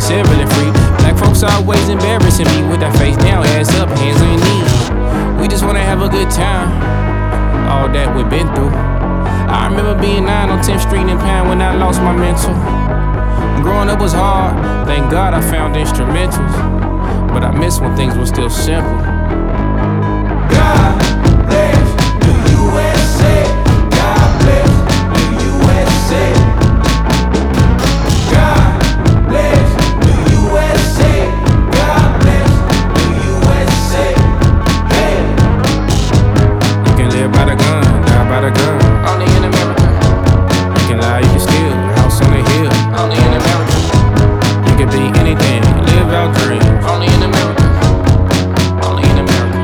necessarily free. Black folks always embarrassing me with that face down, ass up, hands on your knees. We just wanna have a good time, all that we've been through. I remember being 9 on 10th Street in Pan when I lost my mental. Growing up was hard, thank God I found instrumentals, but I miss when things were still simple. God bless the USA. God bless the USA. God bless the USA. God bless the USA. Hey. You can live by the gun, die by the gun. Only in America. You can lie, you can steal, house on the hill. Only in America. You can be anything, live out dreams. Only in America. Only in America.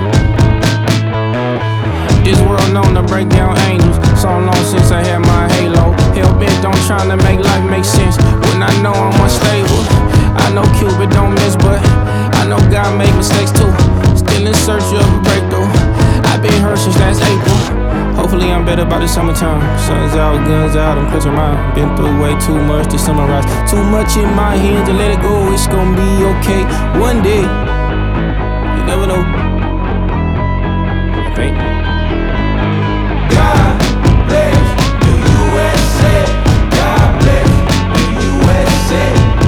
This world known to break down angels. So long since I had my halo. Hell bent on trying to make life make sense when I know I'm unstable. I know Cupid don't miss, but I know God made mistakes too. Still in search of a breakthrough. I've been hurt since last April. Hopefully I'm better by the summertime. Sun's out, guns out, I'm clear mind. Been through way too much to summarize. Too much in my hands to let it go. It's gonna be okay one day. You never know. I think. God bless the USA. God bless the USA.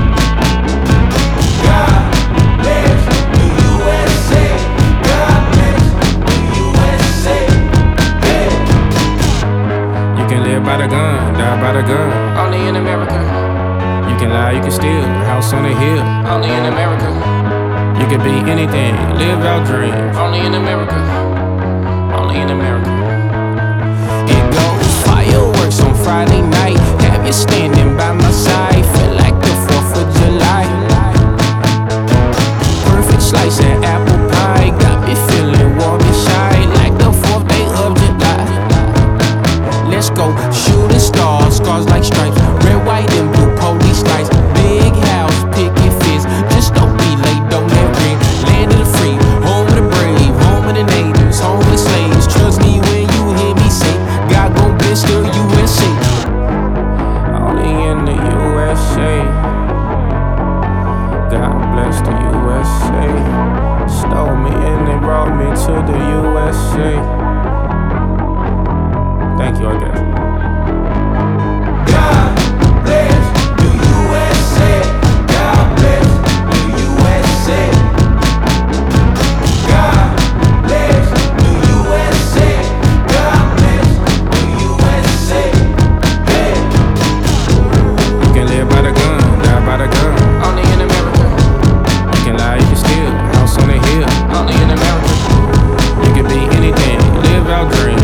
God bless the USA. God bless the USA. Hey. You can live by the gun, die by the gun. Only in America. You can lie, you can steal, house on the hill. Only in America. You can be anything, live out dreams. Only in America. Only in America. It goes fireworks on Friday night. Have you standing by my side? Feel like the 4th of July. Perfect slice of apple pie. Got me feeling warm and shy like the 4th day of July. Let's go, shooting stars, scars like stripes. Red, white, and blue police lights. Big house, picket fence. Just don't be late, don't let ring. Land of the free, home of the brave, home of the natives, home of the slaves. Trust me when you hear me say, God gon' bless the USA. Only in the USA. God bless the USA. Stole me and they brought me to the USA. Thank you, I guess. God bless the USA. God bless the USA. God bless the USA. God bless the USA. Hey. You can live by the gun, die by the gun. Only in America. You can lie, you can steal, house on the hill. Only in America. You can be anything, live out dreams.